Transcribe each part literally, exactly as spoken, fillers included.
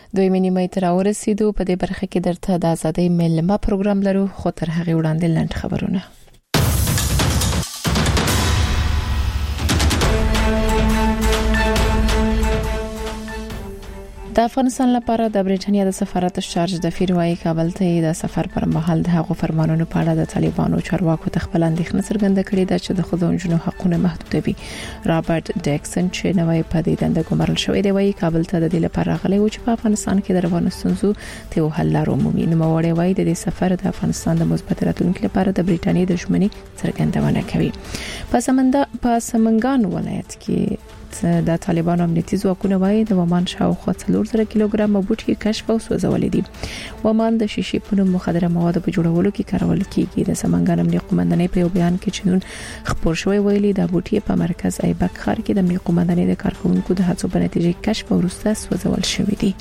دوی مینیمه تر ورسېدو. په دې برخه کې درته د ازادي ملما پروګرام لرو، خو تر هغه وړاندې لنډ خبرونه. د افغانستان لپاره د بریټانیا د سفارت شارج د فیروای کابل ته د سفر پر مهال د هغو فرمانونو په اړه د طالبانو چارواکو ته خپل اندېښنه څرګنده کړې ده چې د ښځو حقوقونه محدودوي. رابرټ ډیکسن چې نوې پدې دنده ګمارل شوې دی وايي کابل ته د دې لپاره راغلی و چې په افغانستان کې د روانو ستونزو ته حل لارو مومي. نو وړي وايي د دې سفر د افغانستان د مثبت راتلونکو لپاره د بریټانیا د دښمنۍ څرګندونه کوي. په سمنګان په سمنګان ولایت کې د طالبانو امنیتي ځواکونه وايي د ومان شاوخوا څلور زره کیلوګرام بوټي کشف او سوځولې دي. ومان د شیشې په نوم مخدره مواد په جوړولو کې کارول کیږي. د سمنګان امنیتي قومندانۍ په یو بیان کې چنون خبر شوی ویلي د بوټي په مرکز ایبک ښار کې د امنیتي قومندانۍ د کارکونکو د هڅو په نتیجه کشف او وروسته سوځول شوی دي.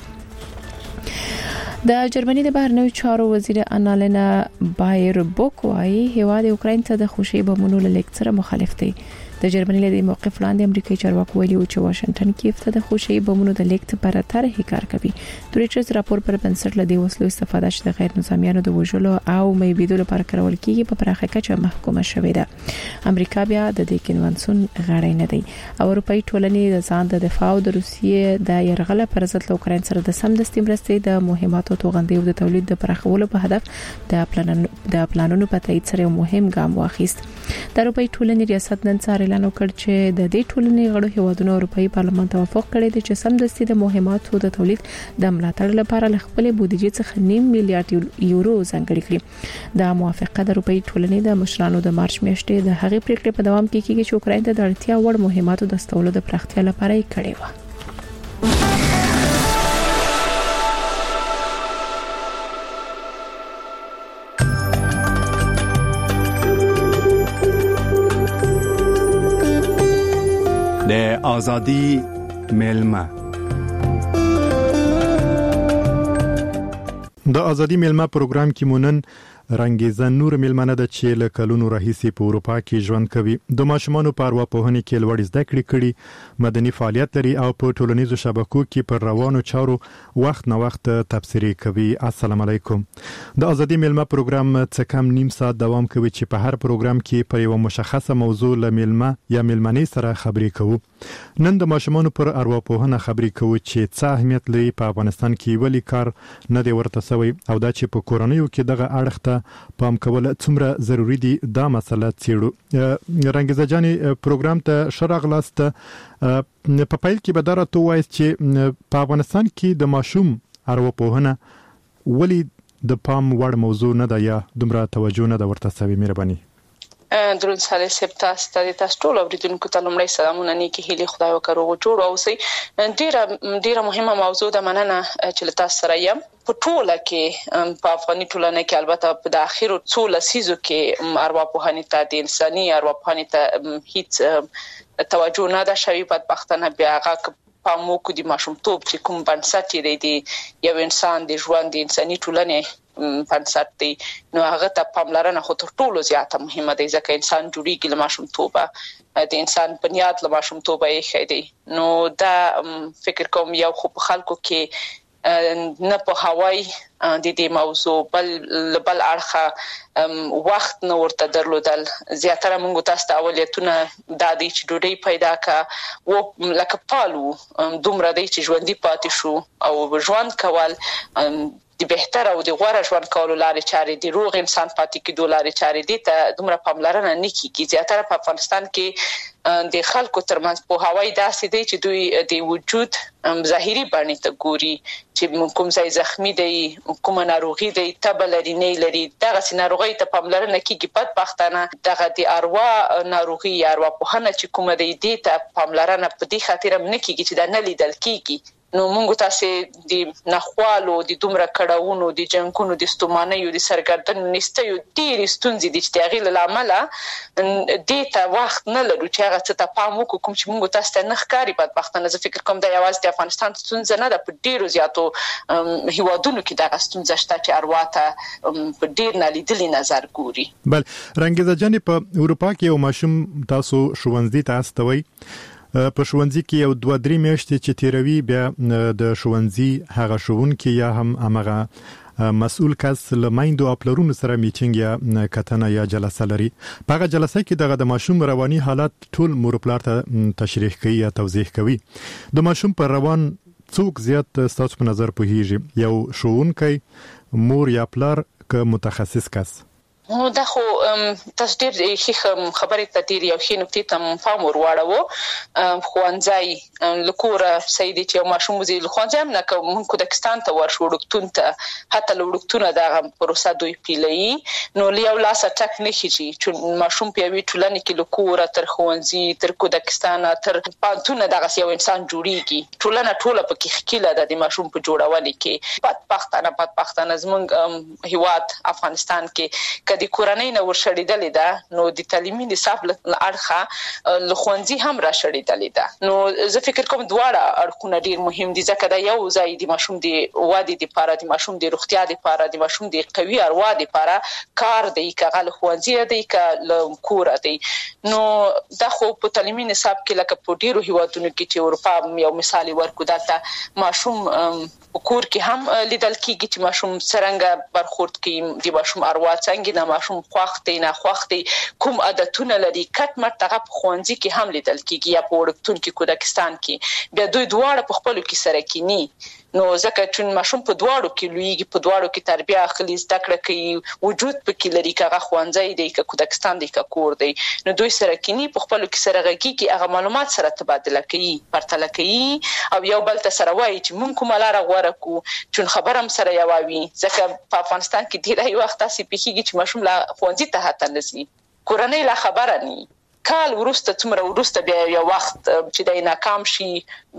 د جرمني د بهرنیو چارو وزیر انالینا بایربوک وايي هیواد اوکراین ته د خوشي بمونو لیکچر مخالف دی. د جرمني له موقف لاندې امریکایي چارواکو ویلي چې واشنگټن کیف ته د خوشي بمونو د لیکت پر طرح کار کوي. د ریچارډ راپور پر بنسټ له دې وسلو استفاده چې د غیر نظامیانو د وژلو او مېبیدو لپاره کارول کیږي په پراخه کچه محکومه شوې ده. امریکا بیا د دې کنوانسیون غړی نه دی. اروپאי ټولنې د ځان د دفاع او د روسیې د يرغله پر ضد له اوکراین سره د سمدستي مرستې د مهماتو توغندې او د تولید د پراخولو په هدف د پلانونو د پلانونو په تایید سره یو مهم ګام واخیست. د اروپאי ټولنې ریاست نن سهار اعلان وکړ چې د دې ټولنې غړو هیوادونو اروپאי پارلمان توافق کړی دی چې سمدستي د مهماتو د تولید د ملاتړ لپاره له خپل بودیجې څخه نیم میلیارډ یورو ځانګړي کړي. دا موافقه د اروپאי ټولنې د مشرانو د مارچ میاشتې د هغې پریکړې په دوام کې کیږي چې اوکراین ته د اړتیا وړ مهماتو د استولو د پراختیا لپاره یې کړې و. د آزادی ملما د آزادی ملما پروګرام کې مونن رنګیزه نور ملمنه د چې له کلونو راهیسې په اروپا کې ژوند کوي. د ماشومانو په ارواپوهنې کې لوړ زده کړې کړي، مدني فعالیت لري او په ټولنیزو شبکو کې پر روانو چارو وخت نه وخت تبصرې کوي. السلام علیکم. د آزادی ملما پروګرام څه کم نیم ساعت دوام کوي چې په هر پروګرام کې پر یو مشخصه موضوع له ملما یا ملمنې سره خبرې کوو. نن د ماشومانو پر ارواپوهنه خبرې کوو چې څه اهمیت لري په افغانستان کې، ولی کار نه دی ورته سوی او دا چې په کورنیو کې دغه اړخ ته پام کول څومره ضروری دي دا مسله څېړو. رنګیزه جاني پروګرام ته شرغلاست په پیل کې به دا راته وایي چې په افغانستان کې د ماشوم ارواپوهنه ولی د پام وړ موضوع نه ده یا دومره توجه نه ده ورته سوی. مهرباني. درود سره سپتاس ته تاسو ټول اوریدونکو ته لومړی سلامونه نیکی هیلې خدای وکړو جوړ اوسئ. ډیره ډیره مهمه موضوع ده، مننه چې تاسو سره یم. په ټوله کې په افغاني ټولنه کې البته په د اخیرو څو لسیزو کې ارواپوهنې ته د انساني ارواپوهنې ته هیڅ توجه نه ده شوی. بدبختانه بیا هغه په موکو د ماشومتوب چې کوم بنسټ دی یو انسان د ژوند د انساني ټولنې بنسټ دی، نو هغه ته پاملرنه خو تر ټولو زیاته مهمه ده ځکه انسان جوړیږي له ماشومتوبه، د انسان بنیاد له ماشومتوبه یې ښه دی. نو دا فکر کوم یو خو په خلکو کې نه په هوای د دې موضوع بل بل اړخه وخت نه ورته درلودل. زیاتره موږ تاسو ته اولتونه د دې چې ډوډۍ پیدا کا و لکه پالو دومره دی چې ژوندۍ پاتې شو او ژوند کول د بهتر او د غوړه ژوند کولو لارې چارې دي، روغ انسان پاتې کېدو لارې چارې دي ته دومره پاملرنه نه کیږي. زیاتره په افغانستان کې د خلکو ترمنځ په هوای داسې دی چې دوی د وجود ظاهري بڼې ته ګوري چې کوم ځای زخمی دی، کوم ناروغي دی، تبه لري نه لري، دغه سي ناروغي ته پاملرنه کیږي. بدبختانه دغه د اروا ناروغي یا ارواپوهنه چې کوم دی دې ته پاملرنه په دې خاطر نه کیږي چې دا نه لیدل کیږي. نو موږ تاسو د نخوالو د دومره کډاونو د جنگونو د ستومانیو د سرګردن نستیو ډېر ستونزې د چتاغي لامل د ته وخت نه لرو چې هغه څه ته پام وکړو کوم چې موږ تاسو ته نه ښکاری. بدبختانه زه فکر کوم د یوازې د افغانستان ستونزه نه ده، په ډیرو زیاتو هیوادونو کې دا ستونزه شته چې ارواته په ډیر نالیدلي نظر ګوري. بل رنګیزه جانې په اروپا کې یو ماشوم تاسو ښوونځي ته استوي په ښوونځي کې یو دوه درې میاشتې چې تیروي بیا د ښوونځي هغه ښوونکي یا هم هغه مسؤل کس لمایندو او پلرونو سره میټینګ یا کتنه یا جلسه لري. په هغه جلسه کې دغه د ماشوم رواني حالت ټول مور پلار ته تشریح کوي یا توضیح کوي. د ماشوم پر روان څوک زیات ستاسو په نظر پوهیږي؟ یو ښوونکی، مور یا پلار که متخصص کس؟ نو دا خو تاسو ډېر ښه خبرې ته ډېر یو ښه نکتې ته پام ور واړو. ښوونځی له کوره صحیح دی چې یو ماشوم وځي له ښوونځي هم نه که موږ کودکستان ته ورشو وړکتون ته، حتی له وړکتونه دغه پروسه دوی پیلوي، نو له یو لاسه ټک نه خیږي چې ماشوم په یوې ټولنې کې له کوره تر ښوونځي تر کودکستانه تر پوهنتونه دغسې یو انسان جوړیږي. ټولنه ټوله پکې ښکیله ده د ماشوم په جوړولو کې. بدبختانه بدبختانه زموږ هیواد افغانستان کې د کورنۍ نه ورشړېدلې ده، نو د تعلیمي نصاب له اړخه له ښوونځي هم را شړېدلې ده. نو زه فکر کوم دواړه اړخونه ډېر مهم دي، ځکه دا یو ځای د ماشوم د ودې لپاره، د ماشوم د روغتیا لپاره، د ماشوم د قوي اروا لپاره کار دی، که هغه له ښوونځي دی که له کوره دی. نو دا خو په تعلیمي نصاب کې لکه په ډېرو هیوادونو کې چې اروپا یو مثال ورکو، دلته ماشوم په کور کې هم لیدل کېږي چې ماشوم څرنګه برخورد کوي، د ماشوم اروا څنګه نه، ماشوم خوښ دی نه خوښ دی، کوم عادتونه لري، کټ مټ هغه په ښوونځي کې هم لیدل کېږي یا په وړکتون کې کودکستان کې. بیا دوی دواړه په خپلو کې سره کینی، نو ځکه چې ماشوم په دواړو کې لویږي، په دواړو کې تربیه اخلي، زده کړه کوي، وجود پکې لري، که هغه ښوونځی دی که کودکستان دی که کور دی، نو دوی سره کینی، په خپلو کې سره غږیږي، هغه معلومات سره تبادله کوي، پرتله کوي او یو بل ته سره وایي چې موږ کومه لاره غوره کړو، چون خبره هم سره یوه وي. ځکه په افغانستان کې ډېری وخت داسې پېښېږي چې ماشوم لا ښوونځي ته حتی نه ځي، کورنۍ لا خبره نه، کال وروسته څومره وروسته بیا یو وخت چې دی ناکام شي،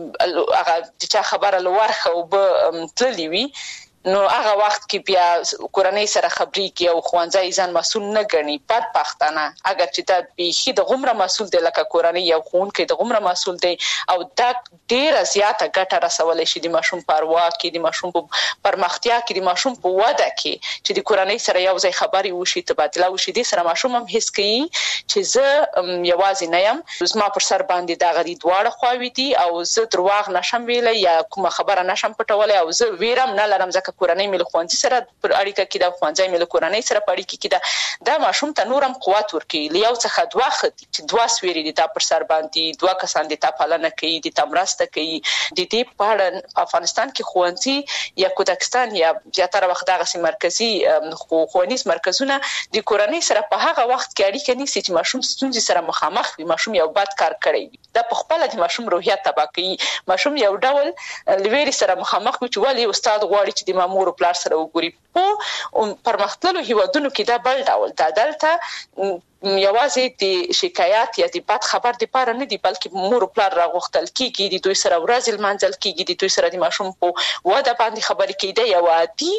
هغه د چا خبره له ورخه اوبه تللي وي، نو هغه وخت کې بیا کورنۍ سره خبرې کوي او ښوونځی ځان مسؤل نه ګڼي. بدبختانه اگر چې دا بیخي د غومره مسؤل دی لکه کورنۍ یو ښوونکی د غومره مسؤل دی، او دا ډېره زیاته ګټه رسولی شي د ماشوم په اروا کې، د ماشوم په پرمختیا کې، د ماشوم په وده کې، چې د کورنۍ سره یو ځای خبرې وشي، تبادله وشي. دې سره ماشوم هم حس کوي چې زه یوازې نه یم، زما پر سر باندې دغه دي دواړه خواوې دي، او زه درواغ نشم ویلی یا کومه خبره نشم پټولی، او زه ویره هم نه لرم ځکه کورنۍ مې له ښوونځي سره پر اړیکه کې ده، ښوونځی مې له کورنۍ سره په اړیکه کې ده. دا ماشوم ته نور هم قوت ورکوي، له یو څخه دوه ښه دي چې دوه سویري دي تا پر سر باندې، دوه کسان دي تا پالنه کوي، دي تا مرسته کوي. د دې په اړه په افغانستان کې ښوونځي یا کودکستان یا زیاتره وخت دغسې مرکزي ښوونیز مرکزونه د کورنۍ سره په هغه وخت کې اړیکه نیسي چې ماشوم ستونزې سره مخامخ وي، ماشوم یو بد کار کړی وي. دا په خپله د ماشوم روحیه تباه کوي. ماشوم یو ډول له ویرې سره مخامخ وي چې ولې استاد غواړي چې د مامور پلار سره وګوري. په پرمختللو هیوادونو کې دا بل ډول ده، دلته یوازې د شکایت یا د بد خبر دپاره نه دي، بلکې مور او پلار راغوښتل کېږي، د دوی سره ورځې لمانځل کېږي، د دوی سره د ماشوم په وده باندې خبرې کوي. دا یو عادي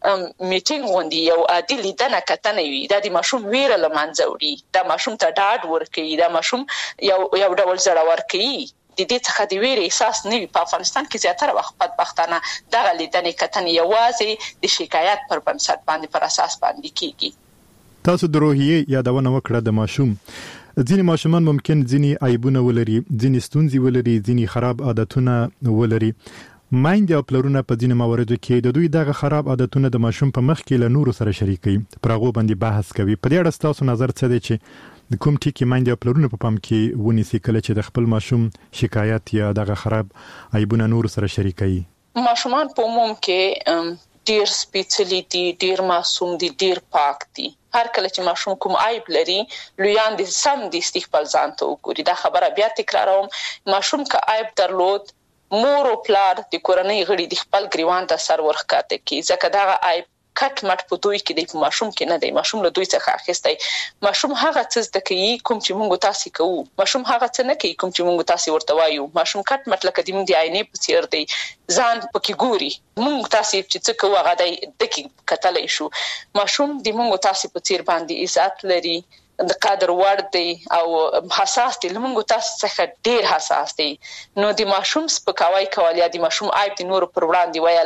میټینګ غوندې یو عادي لیدنه کتنه وي. دا د ماشوم ویره له منځه وړي، دا ماشوم ته ډاډ ورکوي، دا ماشوم یو یو ډول زړور کوي، د دې څخه د ویرې احساس نه وي. په افغانستان کې زیاتره وخت بدبختانه دغه لیدنې کتنې یوازې د شکایت پر بنسټ باندې پر اساس باندې کېږي. تاسو د روحیې یادونه وکړه د ماشوم. ځینې ماشومان ممکن ځینې عیبونه ولري، ځینې ستونزې ولري، ځینې خراب عادتونه ولري. مایندې او پلرونه په ځینې مواردو کې د دوی دغه خراب عادتونه د ماشوم په مخ کې له نورو سره شریکوي، پر هغو باندې بحث کوي. په دې اړه ستاسو نظر څه دی چې د کوم ټکي مایندې او پلرونه په پام کې ونیسي کله چې د خپل ماشوم شکایت یا دغه خراب عیبونه نورو سره شریکوي؟ ماشومان په عموم کې ډیر سپیڅلي دي، ډیر معصوم دي، ډیر پاک دي. هر کله چې ماشوم کوم عیب لري، لویان دي سم دي استقبال ځان ته وګوري. دا خبره بیا تکراروم، ماشوم که عیب درلود، مور او پلار د کورنۍ غړي د خپل ګریوان ته سر ورښکته کړي، ځکه دغه عیب کټ مټ په دوی کې دی، په ماشوم کې نه دی. ماشوم له دوی څخه اخیستی. ماشوم هغه څه زده کوي کوم چې موږ تاسو کوو، ماشوم هغه څه نه کوي کوم چې موږ تاسو ورته وایو. ماشوم کټ مټ لکه د موږ د آینې په څیر دی، ځان پکې ګوري. موږ تاسو چې څه کوو هغه دی دکې کتلی شو. ماشوم د موږ تاسو په څیر باندې عزت لري، د قدر وړ دی او حساس دی، لمونږ تاسو څخه ډیر حساس دی. نو د ماشوم سپکاوی کول یا د ماشوم عیب د نورو پر وړاندې ویل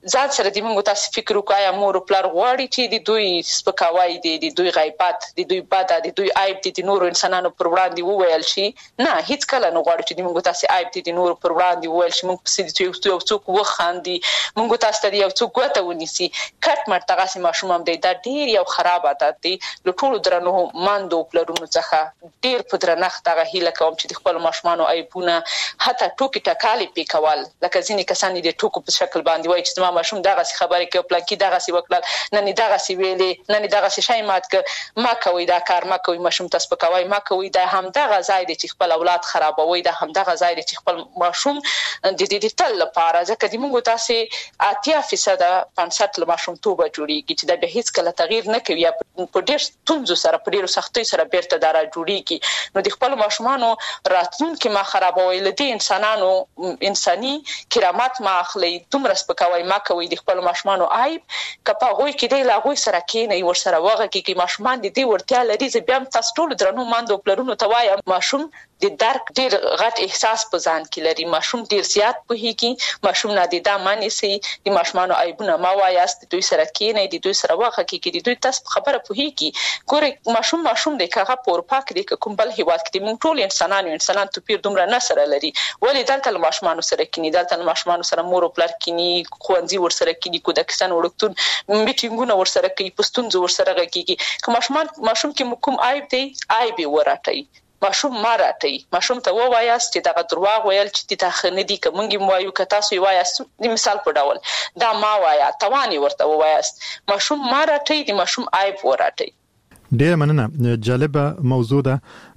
ځان سره د موږ تاسو فکر وکایا مور پلار غواړي چې د دوی سپکاوی دي د دوی غیبت د دوی بد د دوی عیب دي د نورو انسانانو پر وړاندې وویل شي نه هیڅ کله نه غواړي چې د موږ تاسو عیب دي د نورو پر وړاندې وویل شي موږ په دې یو څوک وخاندي موږ تاسو ته یو څوک ګوته ونیسي کټ مرتغه سي ماشوم هم دی دا ډیر یو خراب عادت دی له ټولو درنو ماندو پلرونو څخه ډیر په درنښت هغه هیله کوم چې د خپل ماشومانو عیبونه حتی ټوکی ټکالې پیکول لکه ځینې کسان د ټوکو په شکل باندې وایي چې ماشوم دغه خبرې کوي پلانکی دغه سی وکړل نن دغه سی ویلې نن دغه سی شای مات ک ما کوي دا کار ما کوي ماشوم تاسو په کوي ما کوي دا هم دغه ځای دی چې خپل اولاد خرابوي دا هم دغه ځای دی چې خپل ماشوم د دې د تل لپاره ځکه د موږ تاسو اتیا فیصد پنځه ل ماشوم توبه جوړیږي چې دا به هیڅ کله تغییر نه کوي په ډېر ستونزو سره په ډېر سختۍ سره بیرته دارا جوړیږي نو د خپل ماشومانو راتلونکي ما خرابوي لدی انسانانو انساني کرامت ما اخلي دومره سپکوي ما کوي د خپل ماشومانو عیب کپا غوي کې دی لا غوي سره کې نه ور سره وغه کې ماشومان د دې ورتیا لري چې بیا تاسو ټول درنو ماندو پلرونو ته وایم ماشوم د درک ډیر غټ احساس په ځان کې لري ماشوم ډیر زیات پوهیږي ماشوم نه د دامن سي د ماشومانو عیبونه ما وایاست دوی سره کې نه د دوی سره وغه کې کې دوی تاسو خبره پوهیږي ګوره ماشوم ماشوم د کاغه پور پاک دی کوم بل هیواد کې موږ ټول انسانانو انسانان تو پیر دومره نه سره لري ولې دلته ماشومان سره کې نه دلته ماشومان سره مور او پلار کې نه خوندې ور سره کې کو د کسان وړکتون میټینګونه ور سره کوي پښتون زور سره کوي که ماشومان ماشوم کې کوم عیب دی عیب وراتای ماشوم ماراټي ماشوم ته ووایاست چې دا دروغ ویل چې تا خنه دي کومګي موایو که تاسو وایاست د مثال په ډول دا ما وایا توانی ورته وایاست ماشوم ماراټي د ماشوم عیب وراتي ډیر مننه جالبه موضوع ده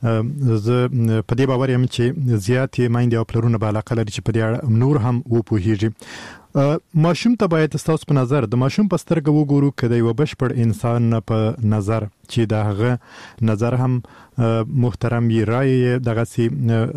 زه په دې باور یم چې زیاتې مایندې او پلرونه به علاقه لري چې په دې نور هم وپوهیږي ماشوم ته باید تاسو په نظر د ماشوم په سترګه وګورو کله یو بشپړ انسان په نظر چې دغه نظر هم محترم وي رائے دغه سي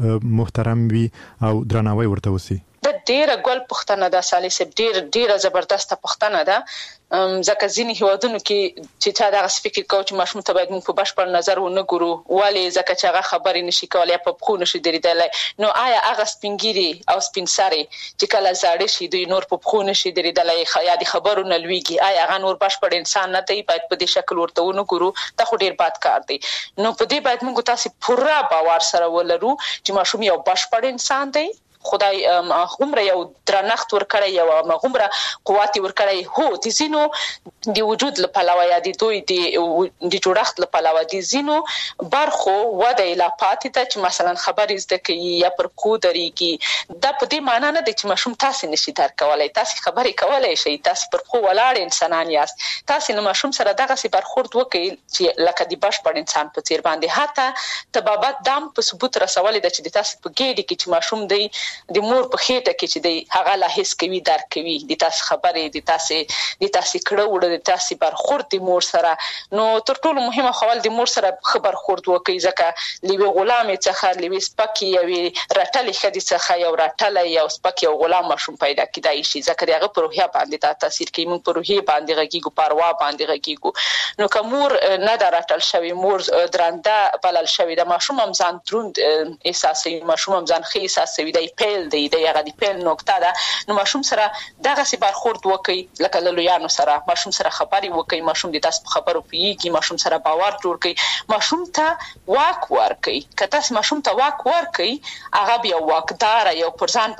محترم وي او درناوی ورته وسی د ډیره ګل پښتنه ده سالي سب ډیر ډیره زبردست پښتنه ده ځکه ځینی هیوادونو کې چې چا دغه فکر کوي چې ماشوم ته باید موږ په بشپړ نظر ونه ګورو ولی ځکه چې هغه خبرې نشي کولای په پخو نشي درېدلای نو آیا هغه سپینګيري او سپینساري چې کله زاړه شي دوی نور په پخو نشي درېدلای خیا د خبرو نه لويږي آیا هغه نور بشپړ انسان نه دی باید په دې شکل ورته ونه ګورو دا خو ډیر بد کار دی نو په دې باید موږ تاسو پوره باور سره ولرو چې ماشوم یو بشپړ انسان دی خدای عمر یو درنښت ورکړی یو عمر قوت ورکړی هو د زینو د وجود لپاره یا د دوی د د جوړښت لپاره د زینو برخو وده لا پاتې ته چې مثلا خبرې زده کوي یا پر کو درېږي دا په دې معنی نه دی چې ماشوم تاسو نشي درک کولای تاسو خبرې کولای شئ تاسو پر کو ولاړ انسانان یاست تاسو نو ماشوم سره دغه سي برخورد وکړي چې لکه د بشپړ انسان په څیر باندې حتی تبابت دام په ثبوت رسولې د چې تاسو په ګېډي کې چې ماشوم دی د مور په خېټه کې چې دی هغه لا هیڅ کوي درک کوي د تاسو خبرې د تاسو د تاسو کړه وړه د تاسو برخورد د مور سره نو تر ټولو مهمه خبره د مور سره خبر خورد وکړي ځکه لوي غلام څخه لوي سپکی یو رټلې خدي څخه یو رټلې یو سپکی یو غلام مشوم پیدا کیدای شي ځکه دغه په روحیه باندې تاثیر کوي موږ په روحیه باندې غږیږو پروا باندې غږیږو نو کومور نه درټل شوی مور درنده بلل شوی د ماشوم هم ځان دروند احساسي ماشوم هم ځان خې احساسي دی پیل دی د هغه دی پیل نقطه ده نو ماشوم سره دغه سي برخورد وکړي لکه لویانو سره ماشوم سره خبري وکړي ماشوم د تاسو خبرو پیږي ماشوم سره باور جوړ کړي ماشوم ته واک ورکړي کته تاسو ماشوم ته واک ورکړي هغه بیا واکدار یو پرځان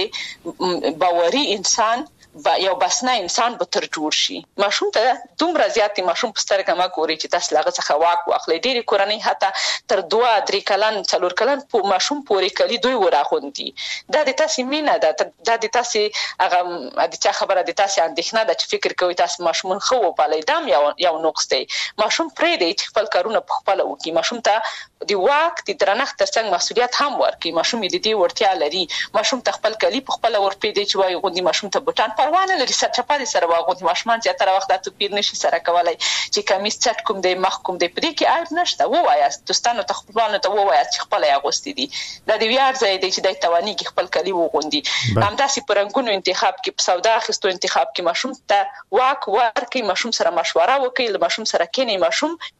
باندې باوري انسان با یو بسنه انسان به تر جوړ شي ماشوم ته دومره زیاتې ماشوم په سترګه ما ګوري چې تاسو لاغه څخه واک واخلي ډېری کورنۍ حتی تر دوه درې کلن څلور کلن په ماشوم پورې کلی دوی وراغوندي دا د تاسو مینه ده دا د تاسو هغه د چا خبره د تاسو اندېښنه ده چې فکر کوي تاسو ماشوم خو وپالي دا یو یو نقص دی ماشوم پرې دی چې خپل کارونه په خپل وکړي ماشوم ته د واک د درنښت ترڅنګ مسؤلیت هم ورکړي ماشوم د دې ورتیا لري ماشوم ته خپل کلی په خپل ورپېدي چې وایي غوندي ماشوم ته بوتان پروانه لري سچپاري سره واغوندي ماشومان چې تر وخت د توپیر نشي سره کولای چې کمیس چټ کوم دی مخ کوم دی پرې کې عیب نشته ووایاست دوستانو ته خپلوانو ته ووایاست چې خپل یې اغوستي دي دا د ویار ځای دی چې د توانی کې خپل کلی وغوندي همداسې پرنګونو انتخاب کې په سودا اخیستو انتخاب کې ماشوم ته واک ورکړي ماشوم سره مشوره وکړي له ماشوم سره کینی ماشوم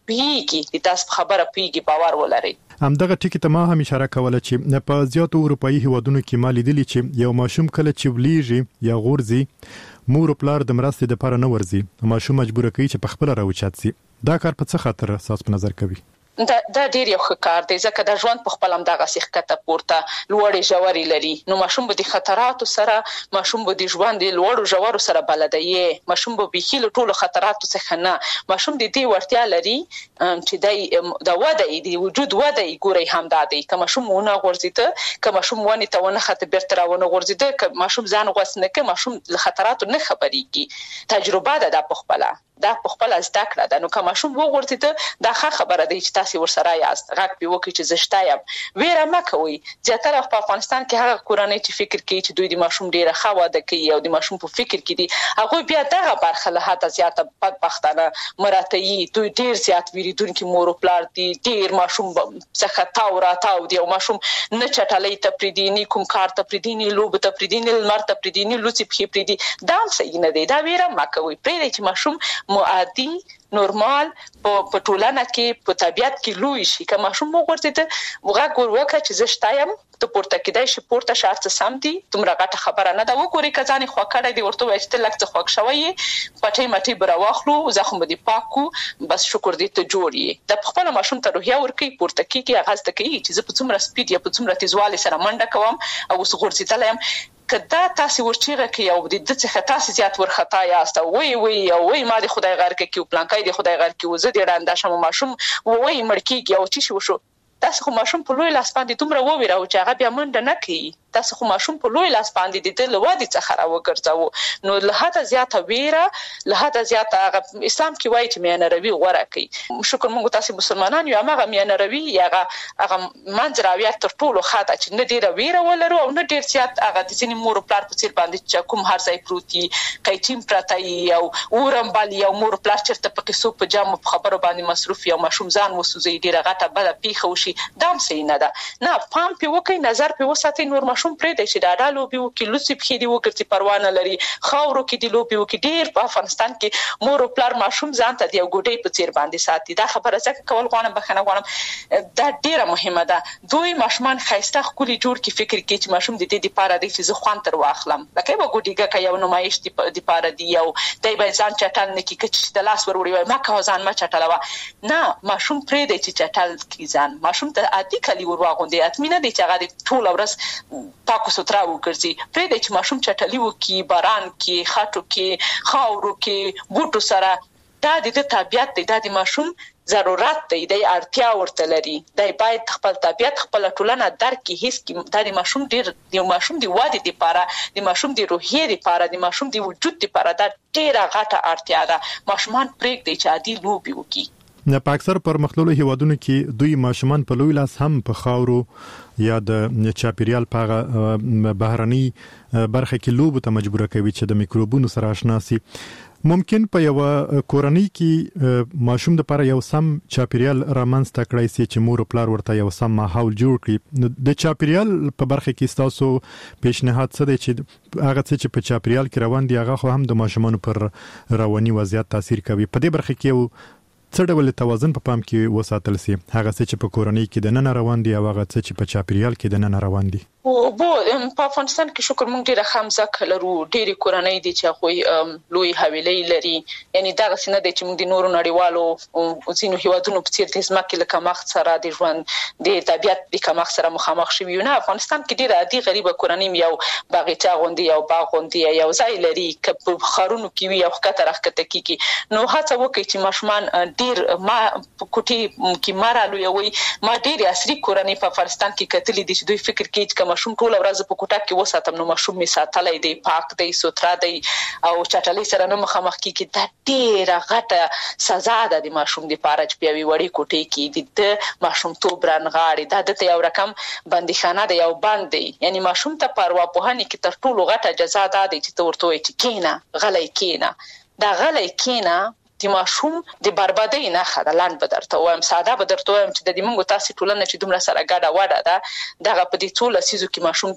پیږي د تاسو خبره پیږي باور ولري. همدغه ټکی ته ما هم اشاره کوله چې په زیاتو اروپאי هیوادونو کې مالي دي چې یو ماشوم کله چې ولیږي یا غورځي مور او پلار د مرستې لپاره نه ورځي ماشوم مجبور کوي چې په خپل راوچات سي. دا کار په څه خاطر اساس په نظر کوي؟ دا دا ډیر یو ښه کار دی ځکه د ژوند په خپل هم دغه سیخکته پورته لوړې ژورې لري. نو ماشوم به د خطراتو سره ماشوم به د ژوند د لوړو ژورو سره بلد دی. ماشوم به به هیله ټولو خطراتو څخه نه ماشوم د دې ورتیا لري چې د د وده د وجود وده ګوري هم دادی. که ماشوم ونه غورځیده که ماشوم ونه ته ونه خطر بیرته راونه غورځیده که ماشوم ځان غوسنه که ماشوم له خطراتو نه خبريږي. تجربه ده د په خپل دا په خپل زده کړه ده. نو که ماشوم وغورځیده دا ښه خبره ده چې تاسو ورسره یاست غږ به وکړي چې زشتایم. ویره مکوئ. ځکه په افغانستان کې هغه کورنۍ چې فکر کوي چې دوی د ماشوم ډیره ښه واده کوي او د ماشوم په فکر کې دي هغه بیا دغه برخه له حد زیاته بدبختانه مراتعي دوی ډیر زیات ویریدونکو مور او پلار دي ډیر ماشوم څخه تاو را تاو دی او ماشوم نه چټلې ته پریديني کوم کار ته پریديني لوب ته پریديني لمر ته پریديني لوڅي په پریدي دا صحیح نه دی. دا ویره مکوئ. پرې چې ماشوم معادي نورمال په ټولنه کې په طبيعت کې لوی شي. که ماشوم وګورځي وغه ګور وکړي چې زشتایم ته پورته کېدای شي پورته شرط سم دي تمره غټه خبره نه دا وګوري کزاني خو کړه دی ورته وایي چې لکه خوښ شوی پټي مټي بر واخلو زخم دې پاکو بس شکر دې ته جوړي. د خپل ماشوم ته روحيه ورکي پورته کېږي اغاز ته کوي چې زه په څومره سپیډ یا په څومره تیزوالي سره منډه کوم او وسغورځیدلم. کدا تاسو ورچیغه کې او د دې څخه تاسو زیات ورختا یاست وای وای او وای ما د خدای غار کې کیو پلانکای د خدای غار کې وزه ډیر انداشه ماشوم وای مړکیږي او چې شو شو تاسو خو ماشوم په لوی لاس باندې دومره وویره او چې هغه بیا منډه نه کوي. تاسو خو ماشوم په لوی لاس باندې د دې لوادي څخه راوګرځاو. نو له هدا زیاته ویره له هدا زیاته اسلام کې وایي چې میانه روي غوړه کوي. شکر موږ تاسو مسلمانان یو هغه میانه روي هغه هغه منځراویت تر ټولو خاطه چې نه ډیره ویره ولرو او نه ډیر زیات هغه د ځینې مور پلار په څیر باندې چې کوم هر ځای پروتي کایټیم پرتای او اورم بالی او مور پلار چرته په کیسو په جامو په خبرو باندې مصروف یا ماشوم ځان وسوځي ډیره غټه بل پیخه وشي دام صحیح نه ده. نه پام په وکي نظر په وساتي نور ماشوم پرې د شي دا لوبي وکي لوڅي په دې وکړي پروانه لري خاورو کې دی لوبي وکي ډیر په افغانستان کې مور او پلار ماشوم ځان ته دی ګډي په چیر باندې ساتي. دا خبره ځکه کول غواړم بخنه غواړم دا ډیره مهمه ده. دوی ماشومان خایسته خولي جوړ کی فکر کوي چې ماشوم د دې لپاره دی چې زه خوان تر واخلم لکه به ګډیګه کوي یو نمایش دی لپاره دی یو دای به ځان چټل نه کی چې د لاس وروري ما کا ځان ما چټلوا نه ماشوم پرې دی چې چټل کی ځان ماشوم ته عادي کلی ورواغوندي اتمنه دي چې هغه ټول ورځ پاکو سترا وکړي. پرې د چې ماشوم چټلی وکي باران کې خاطو کې خاورو کې بوټو سره دا د طبيعت دی د ماشوم ضرورت دی د اړتیا ورته لري. د باید خپل طبيعت خپل ټولنه درک کې هیڅ کې د ماشوم ډیر د ماشوم دی واده لپاره د ماشوم دی روحي لپاره د ماشوم دی وجود لپاره دا ډیره غټه اړتیا ده. ماشومان پرېږ دی چې عادي لوبي وکي. نه په اکثر پرمختللو هیوادونو کې دوی ماشومان په لوی لاس هم په خاورو یا د چاپیریال په بهرني برخه کې لوبو ته مجبور کوي چې د میکروبونو سره آشنا سي. ممکن په یو کورنۍ کې ماشوم د لپاره یو سم چاپیریال رامنځته کړی سي چې مور او پلار ورته یو سم ماحول جوړ کړي. د چاپیریال په برخه کې تاسو پیشنهاد څه دی چې هغه څه چې په چاپیریال کې روان دي هغه خو هم د ماشومان پر رواني وضعیت تاثیر کوي. په دې برخه کې یو څه ډول توازن په پام کې وساتل سي هغه څه چې په کورنۍ کې د نن روان دي او هغه څه چې په چاپیریال کې د نن روان دي. او بو په افغانستان کې شکر مونږ ډیره خامزه کلرو ډیره کورنۍ دي چې خو لوی حویلۍ لري یعنی دا غسنه دي چې موږ د نورو نړیوالو او ځینو هیوادونو په څیر د ځمکې لکه مخ سره د ژوند د طبيعت د کمخ سره مخامخ شوي نه. افغانستان کې ډیره عادي غریبه کورنۍ یو باغچه غوندي یو باغ غوندي یو ځای لري چې په خارونو کې وي او خطر راخته کیږي. نو هڅه وکړي چې ماشومان ډیر ما کوټي کې مارالو یوي ما ډیر عصري کورنۍ په افغانستان کې کتلې دي چې دوی فکر کوي چې ماشوم ټول ورځ په کوټه کې وساتم نو ماشوم می ساتلای دی پاک دی سوترا دی او چټلې سره نه مخامخ کیږي. دا ډیره غټه سزا ده د ماشوم د پاره چې پیوي وړي کوټه کې د ماشوم تو برانغاړي دا د یو رقم بندیخانه دی یو باندې یعنی ماشوم ته پروا په هني کې تر ټولو غټه جزا ده چې تورته وي چې کینا غلای کینا دا غلای کینا د ماشوم د بربادۍ نه خدلان بدرته وایم ساده بدرته وایم چې د دې موږ تاسو ټولنه چې دومره سره ګډه وډه ده دغه په دې ټول سيزو کې ماشوم ته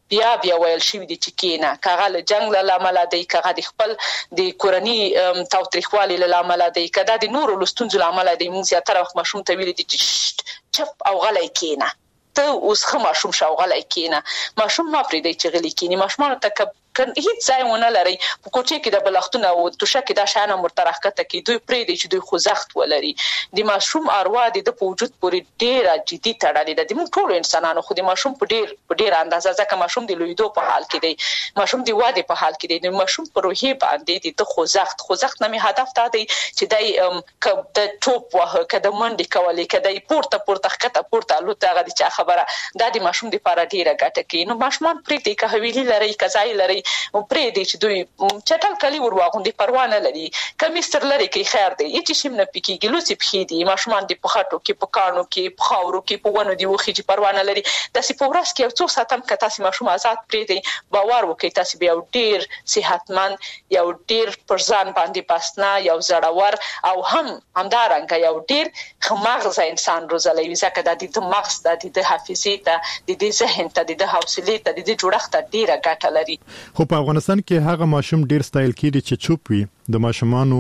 بیا بیا ویل شوی دي چې کینا کاغه له جنگ له عمل دی کاغه د خپل د کورنی تاوتریخوالي له عمل دی کدا د نور لستونزو له عمل دی موږ زیاتره وخت ماشوم ته ویل دي چې چپ او غلی کینا ته اوس خه ماشوم شاو غلی کینا ماشوم ما پرې دی چې غلی کینی ماشوم ته کن هیڅ ځای ونه لري په کوټه کې د بلختونه او توشه کې د شانه مرترخته کې دوی پرې دي چې دوی خوځښت ولري د ماشوم اروا د په وجود پورې ډېر جدي تړلې ده د موږ ټول انسانانو خو د ماشوم په ډېر په ډېر اندازه ځکه ماشوم د لویدو په حال کې دی ماشوم د واده په حال کې دی د ماشوم په روحي باندې د خوځښت خوځښت نه می هدف دا دی چې د ک د ټوپ وه کده منډي کولې کده پورته پورته خته پورته لوته غدي چې خبره دا د ماشوم د لپاره ډیره ګټه کوي نو ماشومان پرې دي که حویلي لري کزای لري او پرې دي چې دوی چټل کلی ورواغوندي پروا نه لري کمیستر لري کې خیر دی هیڅ شي نه پکېږي لوڅي پخې دي ماشومان د پخاټو کې په کانو کې په خاورو کې په ونو دی وخی چې پروا نه لري د سی په ورځ کې څو ساعت هم که تاسو ماشوم آزاد پرې دی باور وکړئ تاسو بیا ډیر صحتمند یو ډیر پر ځان باندې پاسنا یو زړور او هم همدارنګه یو ډیر خماغز انسان روزلای ځکه د دې مغز د دې حافظې ته د دې ذهن ته د حوصلې ته د دې جوړښت ډیره ګټه لري خو په افغانستان کې هغه ماشوم ډیر سټایل کړي چې چوپ وي د ماشومانو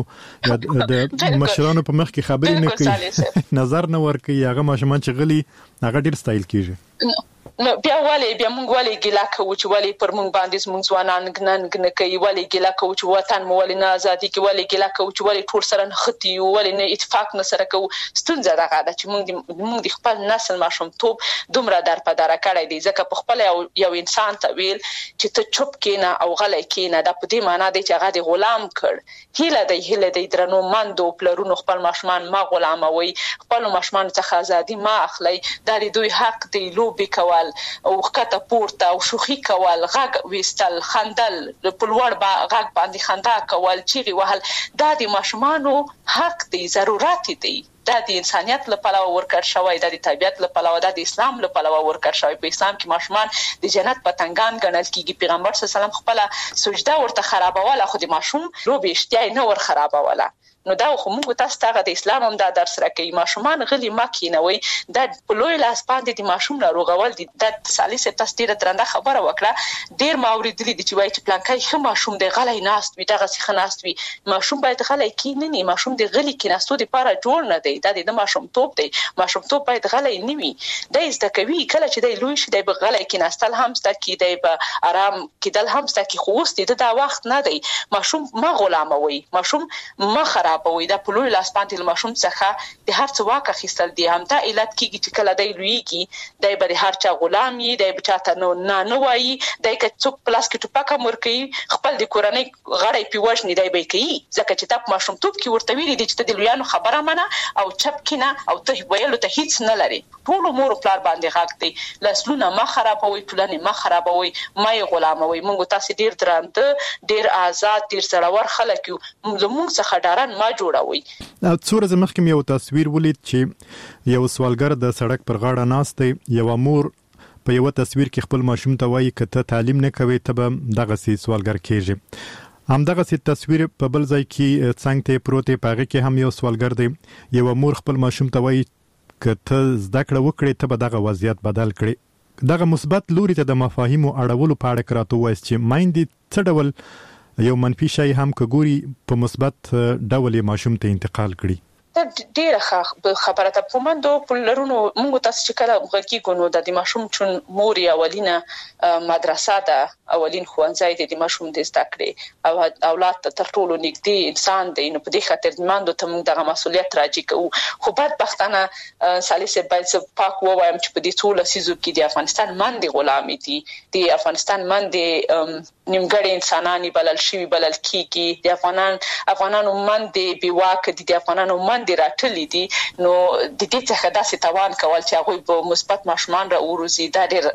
د مشرانو په مخ کې خبرې نه کوي نظر نه ور کوي هغه ماشومان چې غلي هغه ډیر سټایل کیږي نو بیا والی بیا مونږ والی ګیلا کوو چې والی پر مونږ باندې مونږ ځوانان ګنن نه کوي والی ګیلا کوو چې وطن مو والی نه ازادي کې والی ګیلا کوو چې والی ټول سره نه ختی والی نه اتفاق نه سره کوو ستونزه دغه ده چې مونږ مونږ د خپل نسل ماشوم توپ دومره در په دره کړی دی ځکه په خپل یو یو انسان ته ویل چې ته چوپ کینا او غلی کینا دا په دې معنی دی چې هغه د غلام کړ هیله دی هیله دی درنو مندو پلرونو خپل ماشومان ما غلاموي خپل ماشومان څخه ازادي ما اخلي دا دوی حق دی لوبي کول او خطه پورته او شوخي کول غږ وستل خندل په لوړ غږ باندې خندا کول چیغي وهل دا د ماشومانو حق دی ضرورت دی دا د انسانيت لپاره ورکړ شوی دا د طبيعت لپاره دا د اسلام لپاره ورکړ شوی په اسلام کې ماشومان د جنت پتنګان ګڼل کیږي پیغمبر صلی الله علیه وسلم خپل سجده ورته خرابوله خو د ماشوم روب اشتیای نه ور خرابوله نو دا خو موږ تاسو ته د اسلام هم دا درس راکوي ماشومان غلي مکینوي دا په لوی لاس باندې د ماشوم ناروغول دي د سالسه تاسو ته درنده خبره وکړه ډیر ماورید دي چې وایي چې پلانکای خو ماشوم د غلي ناست وي دغه څه ناست وي ماشوم باید غلي کینې نه ماشوم د غلي کیناستو لپاره جوړ نه دی دا د ماشوم توپ دی ماشوم توپ باید غلي نه وي د زده کوي کله چې د لوی شي د غلي کیناستل هم ست کی دی په آرام کېدل هم ست کی خوست دي دا وخت نه دی ماشوم ما غلاموي ماشوم ما خراب وي دا په لوی لاس باندې ماشوم څخه د هر څه واک اخیستل دي هم دا علت کیږي چې کله دی لویږي دی به هر چا غلام وي دی به چاته نو نه نه وایي دی که څوک پلاس کې ټوپک مور کوي خپل د کورنۍ غړی پیوښنی دی به کوي ځکه چې تاسو ماشوم توپ کې ورته ویلي دي چې د لویانو خبره منه او چپ کینه او ته ویلو ته هیڅ نه لري ټول مور پلار باندې حق دی لاسلونه ما خرابوي ټولنه ما خرابوي ما غلاموي موږ تاسو ډیر درانده ډیر آزاد ډیر سړور خلک یو موږ څخه ډارن ما جوړوي څو ورځې مخکې یو تصویر ولید چې یو سوالګر د سړک پر غاړه ناست دی یو مور په یو تصویر کې خپل ماشوم ته وایي که ته تعلیم نه کوي ته به دغه سي سوالګر کېږي همدغه سي تصویر په بل ځای کې څنګه ته پروت پاغه کې هم یو سوالګر دی یو مور خپل ماشوم ته وایي که ته زده کړه وکړې ته به دغه وضعیت بدل کړي دغه مثبت لوري ته د مفاهیمو اړولو په اړه کراته وایي چې مایندې څه ډول یو منفي شی هم کګوري په مثبت ډول ماشوم ته انتقال کړي ډیره خبره ته پومندو پلرونو موږ تاسو چې کله غږی ګونو د ماشوم چون مور اولینه مدرسه ده اولین ښوونځی د ماشوم د زده کړې او اولاد ته تر ټولو نږدې انسان دی نو په دې خاطر ماندو ته موږ دغه مسؤلیت راځي کوو خو بدبختانه سالسه باید پاک ووایم چې په دې ټول سيزو کې د افغانستان باندې غلامي دي د افغانستان باندې نیمګړی انسانانی بلل شي بلل کیږي د افغانان افغانانو باندې بیواک دي د افغانانو باندې راټلې دي نو د دې څخه داسې توان کول چې هغه په مثبت ماشومان را وروزي دا ډېر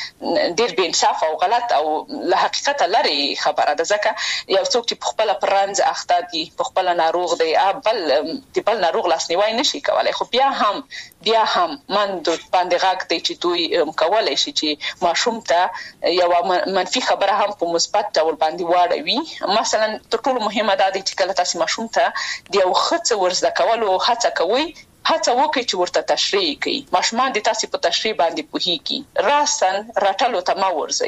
ډېر بې انصاف او غلط او له حقیقت لري خبره ده ځکه یو څوک چې په خپل پرانځ اخته دي په خپل ناروغ دی بل د بل ناروغ لاسنیوي نشي کولای خو بیا هم بیا هم من د باندې غږ دی چې دوی کولای شي چې ماشوم ته یو منفي خبره هم په مثبت ډول باندې واړوي مثلا تر ټولو مهمه ده چې کله تاسو ماشوم ته د یو خڅ ورزده کول او هڅه کوي هڅه وکړي چې ورته تشریح کړي ماشومان د تاسو په تشریح باندې پوهیږي راسن راټلو ته ما ورځي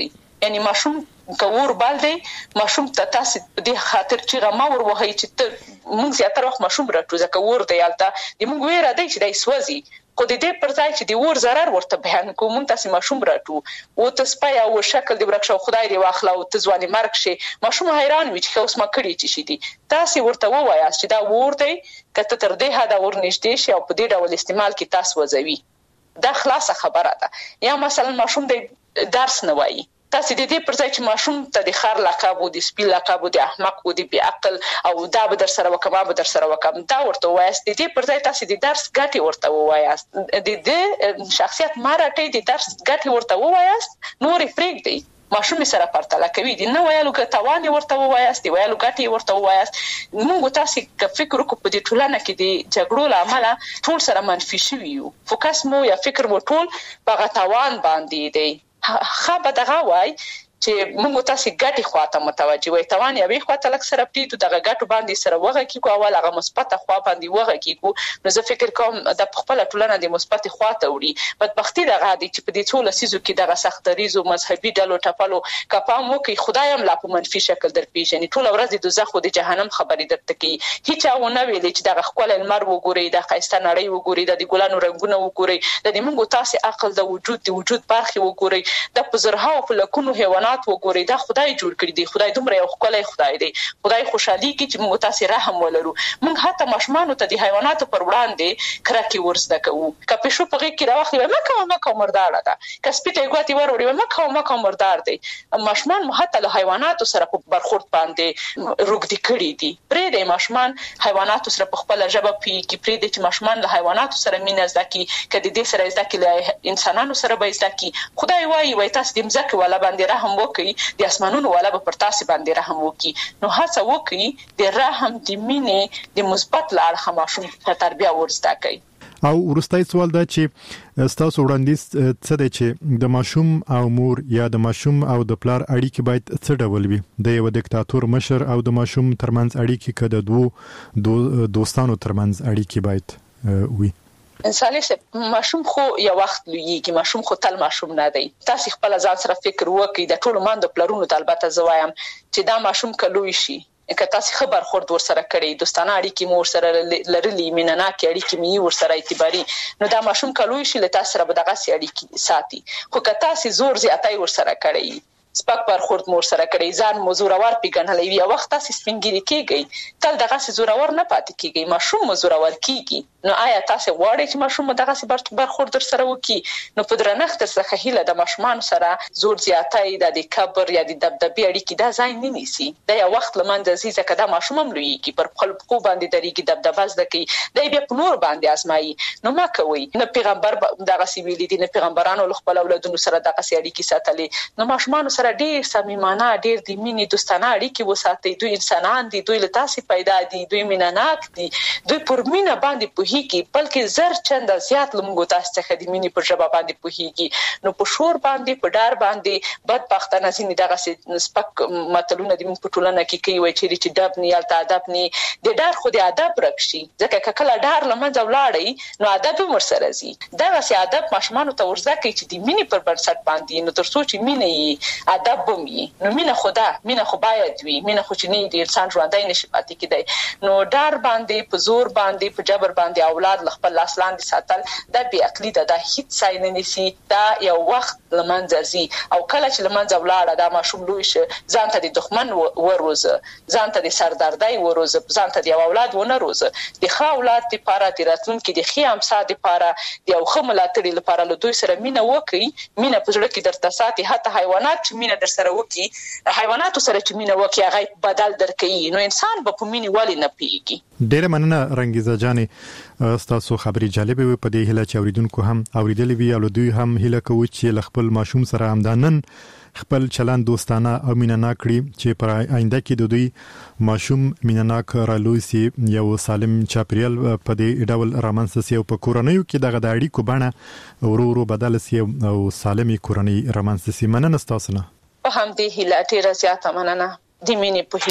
یعنی ماشوم کور بال دی ماشوم ته تاسو د خاطر چې غما ور وهي چې ته مونږ زیاتره وخت ماشوم راټو ځکه ور دی یالته د مونږ ویره دی چې دای سوځي خو د دې پر ځای چې د ور zarar ورته بیان کوم تاسو ماشوم راټو او ته سپای او شکل دی ورکشو خدای دی واخلا او ته ځواني مرګ شي ماشوم حیران وي چې اوس ما کړی چې شي دي تاسو ورته وایاست چې دا ور دی کته تر دې هدا ور نشته شي او په دې ډول استعمال کې تاسو وځوي دا خلاصه خبره ده یا مثلا ماشوم د درس نه وایي تاسو د دې پر ځای چې ماشوم ته د خار لقب او د سپیل لقب او د احمق او د بی عقل او دا به در سره وکم به در سره وکم دا ورته وایاست د دې پر ځای تاسو د درس ګټي ورته وایاست د دې شخصیت مارټي د درس ګټي ورته وایاست نور فریک دی ماشوم سره پرتله کوي د نو ویلو ګټوان ورته وایاست دی ویلو ګټي ورته وایاست موږ تاسو که فکر وکړو په دې ټولنه کې د جګړو لامل ټول سره منفي شوي یو فوکس مو یا فکر مو ټول په غټوان باندې دی خا به دغه وای چې موږ تاسو ګټي خواته متوجه وي توان یا وی خواته لک سره پټیدو دغه ګټو باندې سره وغه کیږي اول هغه مثبت خوا باندې وغه کیږي نو زه فکر کوم د خپل ټولنه د مثبت خواته وړي بدبختی دغه دي چې په دې ټول سيزو کې دغه سختريزو مذهبي ډلو ټپلو کپام وکي خدایم لا په منفي شکل در پیژني ټول ورځ د دوزخ او د جهنم خبرې درته کوي هیڅ ونه ویلې چې دغه خپل المر وګوري د خيسته نړۍ وګوري د ګلانو رنگونه وګوري د دې موږ تاسو عقل د وجود د وجود برخه وګوري د پزرهاو په لکونو حیوانات وګوري دا خدای جوړ کړی دی خدای دومره یو خدای خدای دی خدای خوشحالي کی چې موږ تاسو رحم ولرو موږ حتی ماشومان ته د حیواناتو پر وړاندې کرکې ورزده کوو کپې شو په کې راوخلی مکه مکه مردار ده کسپټه ګوتی وروړي مکه مکه مردار دی ماشومان مو حتی له حیواناتو سره په برخورد باندې روګدي کړی دي پرې د ماشومان حیواناتو سره په خپل ژبه پی کې پرې د ماشومان له حیواناتو سره مینه زدکی کدي دې سره زدکی له انسانانو سره به زدکی خدای وایي وای تاسو د مزکه ولا باندې رحم وکي د اسمانونو والا به پر تاسو باندې رحم وکي نو هڅه وکي د رحم د مینې د مثبت لار خماشوم په تربیه ورسته کوي او ورستای سوال دا چې تاسو وړاندیز څه دی چې د ماشوم او مور یا د ماشوم او د پلار اړیکې باید څه ډول وي د یو دیکتاتور مشر او د ماشوم ترمنځ اړیکې کده دوه دو دوستانو ترمنځ اړیکې باید وي انساني ماشوم خو یو وخت لویږي ماشوم خو تل ماشوم نه دی تاسو خپل ځان سره فکر وکړئ د ټولو ماندو پلرونو ته البته زوایم چې دا ماشوم کلوي شي که تاسو خبر خورد ور سره کړی دوستانه اړیکې مو سره لرلې مینناکې اړیکې می ور سره اعتباري نو دا ماشوم کلوي شي له تاسو سره به دغه اړیکې ساتي خو که تاسو زور زیاتای ور سره کړی سپک پر خورد مور سره کړی ځان مزورور پیګنلې وی وخت تاسو سپینګری کیږي تل دغه زورور نه پاتې کیږي ماشوم مزورور کیږي نو آیا تاسو غواړئ چې ماشوم دغه بر خورد سره وکي نو په درنښت څخه هیله د ماشومان سره زور زیاتای د کبر یا د دبدبې اړیکې دا ځای نه نیسي دا یو وخت لمنځه ځي ځکه دا ماشوم هم لوی کی پر خپل خو باندې درېږي دبدبه زده کوي دا بیا په نور باندې ازمایي نو ما کوي نه پیغمبر دغه سیویل دي نه پیغمبرانو خپل اولادونو سره دغه اړیکې ساتلې نو ماشومان سره ډېر صمیمانه ډېر د مینې دوستانه اړیکې وساتي دوی انسانان دي دوی له تاسو پیدا دي دوی میناناک دي دوی پر مینه باندې په هیڅ بلکې زر چند زیات لمغو تاسو څخه د مینې پر ژبه باندې پوهیږي نو په شور باندې په ډار باندې بدبختانه ځینې دغه سپک متلونه د موږ په ټولنه کې کوي وایي چې ډب نه یالته ادب نه د ډار خو د ادب رکشي ځکه کله ډار لمنځه ولاړی نو ادب هم ورسره زی دغه سي ادب ماشومان ته ورزده کوي چې د مینې پر بنسټ باندې نو تر څو چې مینه یې ادب هم یې نو مینه خدا مینه خو باید وي مینه خو چې نه د انسان ژوندۍ نشي پاتې کېدای نو ډار باندې په زور باندې په جبر باندې اولاد خپل لاس لاندې ساتل دا بی عقلی ده دا هیڅ ځای نه نیسي دا یو وخت لمنځه ځي او کله چې لمنځه ولاړه دا ماشوم لوی شي ځان ته د دښمن وروزه ځان ته د سردردۍ وروزه ځان ته د اولاد ونه روزه د ښه اولاد لپاره د راتلونکي د ښې امسا لپاره د یو ښه ملاتړي لپاره له دوی سره مینه وکړي مینه په زړه کې درته ساتي حتی حیوانات چې مینه در سره وکړي حیواناتو سره چې مینه وکړي هغه بدل درکوي نو انسان به په مینې ولې نه پیږي ډېره مننه رنګیزه جانې تاسو خبرې جالبه وي په دې هیله چې اوریدونکو هم اوریدلې وي او دوی هم هیله کوي چې خپل ماشوم سره همدانن خپل چلند دوستانه او مینناک کړي چې پر آینده کې د دوی ماشوم مینناک رالوسی یو سالم چاپریال په دې ډول رامنځته سي او په کورنیو کې دغه د اړیکو بڼه ورو ورو بدل سي او سالمي کورنۍ رامنځته سي مننه تاسو نه په هم دې هیله ډیره زیاته مننه د مینې په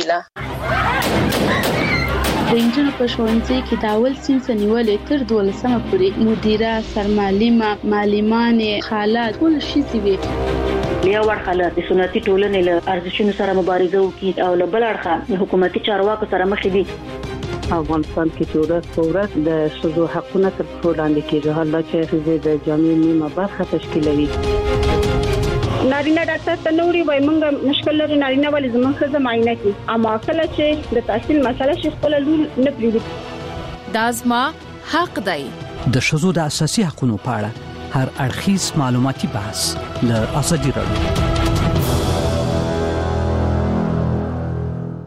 هیله د انجنونو په ښوونځي کې د اول صنف نیولې تر دولسمه پورې مدیره سرمعلمه معلمانې خالات ټول شي وي لیا ورخله د سنتي ټولنې له ارزښتونو سره مبارزه وکړي او له بل اړخه حکومتي چارواکو سره مخ دي. افغانستان کې چې ورځ په ورځ د شذو حقونه تر پښو لاندې کېږي، حالا چې د جامعي نیمه برخه تشکیلوي. نارینه ډاکټر ته نوري وای مونږ مشکل لري نارینه ولې زموږ ښځه معاینه کوي، اما کله چې د تحصیل مسله شي خپل لور نه پریږدي. دا زما حق دی. د شذو د اساسي حقوقو په اړه هر اړخیز معلوماتي بحث له ازادي راډیو.